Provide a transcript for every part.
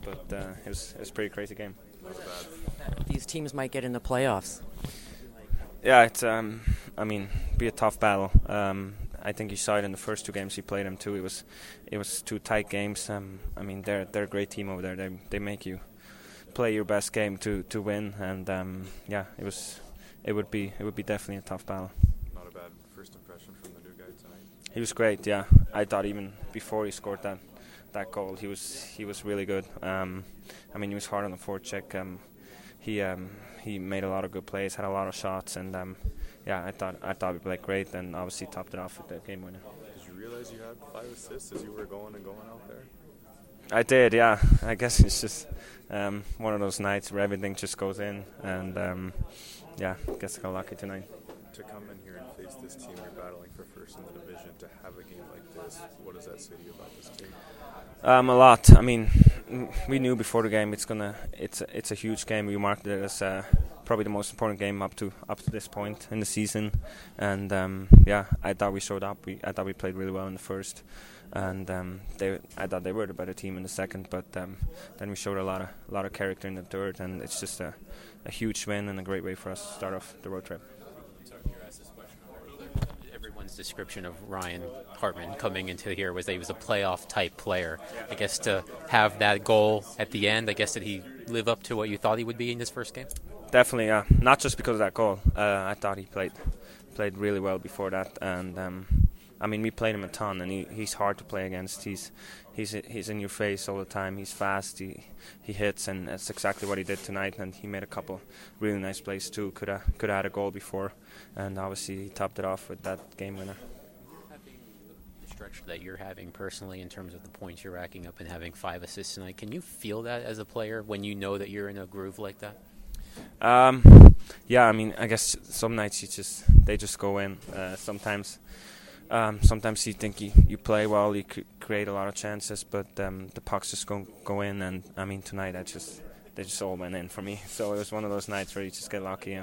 but it was a pretty crazy game. These teams might get in the playoffs. Yeah, it's be a tough battle. I think you saw it in the first two games you played them too. It was two tight games. They're a great team over there. They make you play your best game to win, and it would be definitely a tough battle. Not a bad first impression from the new guy tonight. He was great. Yeah, I thought even before he scored that goal, he was really good. He was hard on the forecheck. He made a lot of good plays, had a lot of shots, and I thought he played great, and obviously topped it off with the game winner. Did you realize you had 5 assists as you were going out there? I did, yeah. I guess it's just one of those nights where everything just goes in, and I guess I got lucky tonight. To come in here and face this team you're battling for first in the division, to have a game like this, what does that say to you about this team? A lot. We knew before the game it's a huge game. We marked it as probably the most important game up to this point in the season, and I thought we showed up. I thought we played really well in the first, and I thought they were the better team in the second. But then we showed a lot of character in the third, and it's just a huge win and a great way for us to start off the road trip. Everyone's description of Ryan Hartman coming into here was that he was a playoff type player. I guess to have that goal at the end, I guess did he live up to what you thought he would be in his first game? Definitely, yeah. Not just because of that goal. I thought he played really well before that, and we played him a ton, and he's hard to play against. He's in your face all the time. He's fast. He hits, and that's exactly what he did tonight. And he made a couple really nice plays too. Could have had a goal before, and obviously he topped it off with that game winner. The stretch that you're having personally in terms of the points you're racking up and having 5 assists tonight, can you feel that as a player when you know that you're in a groove like that? I guess some nights they just go in. Sometimes you think you play well, you create a lot of chances, but the pucks just go in. And tonight they just all went in for me. So it was one of those nights where you just get lucky,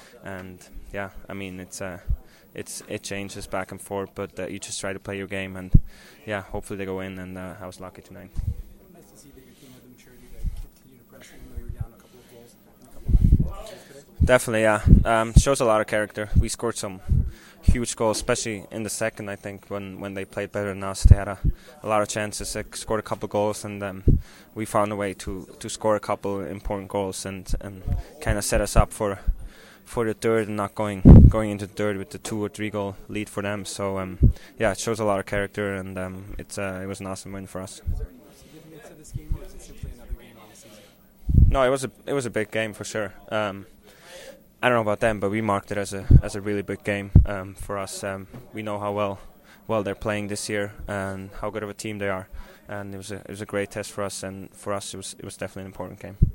it changes back and forth, but you just try to play your game, and hopefully they go in. And I was lucky tonight. Nice to see that your team had the maturity to continue to press, even though you were down a couple of goals in a couple of nights today. Definitely, yeah. Shows a lot of character. We scored some huge goals, especially in the second. I think when they played better than us, they had a lot of chances. They scored a couple of goals, and we found a way to score a couple important goals and kind of set us up for the third, and not going into the third with the 2 or 3 goal lead for them. So it shows a lot of character, and it was an awesome win for us. Is there any significance to this game, or is it simply another game on the season? No, it was a big game for sure. I don't know about them, but we marked it as a really big game for us. We know how well they're playing this year and how good of a team they are, and it was a great test for us. And for us, it was definitely an important game.